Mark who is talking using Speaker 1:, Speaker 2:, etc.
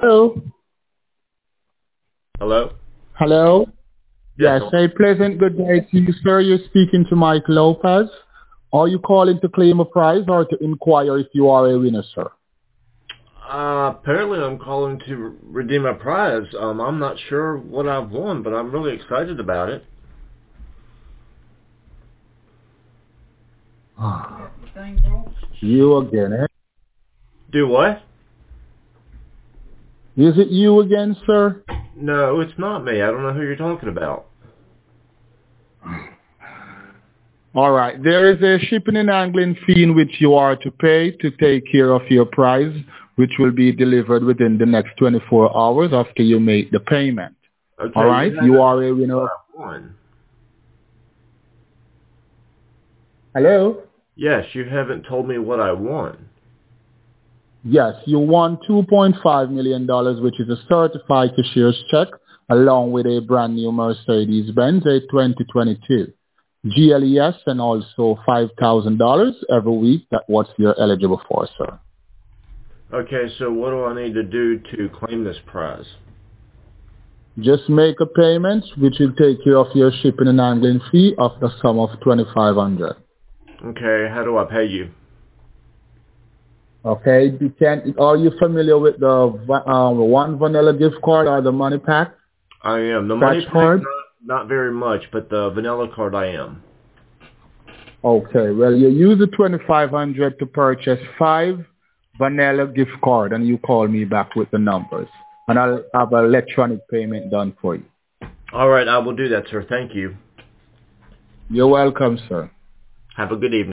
Speaker 1: Hello.
Speaker 2: Hello?
Speaker 1: Hello.
Speaker 2: Yes.
Speaker 1: Yes, a pleasant good day to you, sir. You're speaking to Mike Lopez. Are you calling to claim a prize or to inquire if you are a winner, sir?
Speaker 2: Apparently I'm calling to redeem a prize. I'm not sure what I've won, but I'm really excited about it.
Speaker 1: You again, eh?
Speaker 2: Do what?
Speaker 1: Is it you again, sir?
Speaker 2: No, it's not me. I don't know who you're talking about.
Speaker 1: All right. There is a shipping and handling fee in which you are to pay to take care of your prize, which will be delivered within the next 24 hours after you make the payment. All
Speaker 2: Okay,
Speaker 1: right.
Speaker 2: you
Speaker 1: You
Speaker 2: haven't
Speaker 1: are a winner.
Speaker 2: won.
Speaker 1: Hello.
Speaker 2: Yes, you haven't told me what I won.
Speaker 1: Yes, you won $2.5 million, which is a certified cashier's check, along with a brand new Mercedes-Benz, a 2022 GLES, and also $5,000 every week. That's what you're eligible for, sir.
Speaker 2: Okay, so what do I need to do to claim this prize?
Speaker 1: Just make a payment, which will take care of your shipping and handling fee of the sum of $2,500.
Speaker 2: Okay, how do I pay you?
Speaker 1: Okay, are you familiar with the one vanilla gift card or the money pack
Speaker 2: I am. The money
Speaker 1: scratch
Speaker 2: pack,
Speaker 1: card?
Speaker 2: not very much, but the vanilla card I am.
Speaker 1: Okay, well, you use the 2,500 to purchase 5 vanilla gift card, and you call me back with the numbers, and I'll have an electronic payment done for you.
Speaker 2: All right, I will do that, sir. Thank you.
Speaker 1: You're welcome, sir.
Speaker 2: Have a good evening.